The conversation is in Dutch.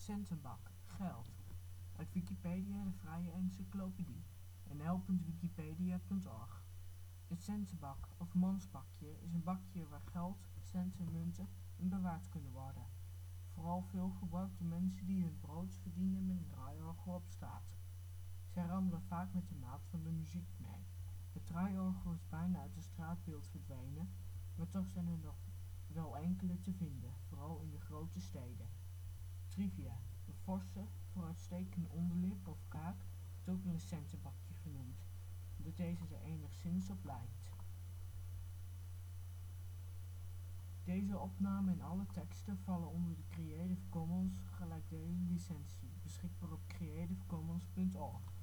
Centenbak, geld. Uit Wikipedia, de vrije encyclopedie. nl.wikipedia.org. Een centenbak of mansbakje is een bakje waar geld, centen, munten in bewaard kunnen worden. Vooral veel gebruikt door mensen die hun brood verdienen met een draaiorgel op straat. Zij rammelen vaak met de maat van de muziek mee. Het draaiorgel is bijna uit het straatbeeld verdwenen, maar toch zijn er nog wel enkele te vinden, vooral in de grote steden. Trivia: een forse, vooruitstekende onderlip of kaak wordt ook wel een centenbakje genoemd, omdat deze er enigszins op lijkt. Deze opname en alle teksten vallen onder de Creative Commons gelijkdelen licentie, beschikbaar op creativecommons.org.